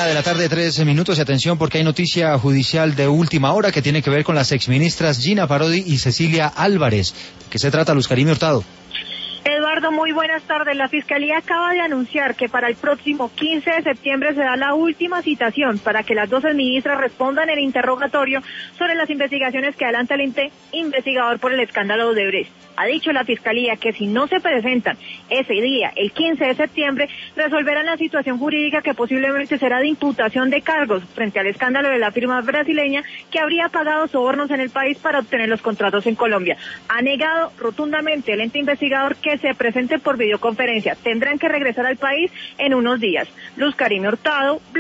1:03 p.m. y atención porque hay noticia judicial de última hora que tiene que ver con las exministras Gina Parodi y Cecilia Álvarez. ¿De qué se trata, Luz Carime Hurtado? Eduardo, muy buenas tardes. La Fiscalía acaba de anunciar que para el próximo 15 de septiembre se da la última citación para que las dos ministras respondan el interrogatorio sobre las investigaciones que adelanta el ente investigador por el escándalo de Odebrecht. Ha dicho la Fiscalía que si no se presentan ese día, el 15 de septiembre, resolverán la situación jurídica que posiblemente será de imputación de cargos frente al escándalo de la firma brasileña que habría pagado sobornos en el país para obtener los contratos en Colombia. Ha negado rotundamente el ente investigador que se presente por videoconferencia. Tendrán que regresar al país en unos días. Luz Carime Hurtado.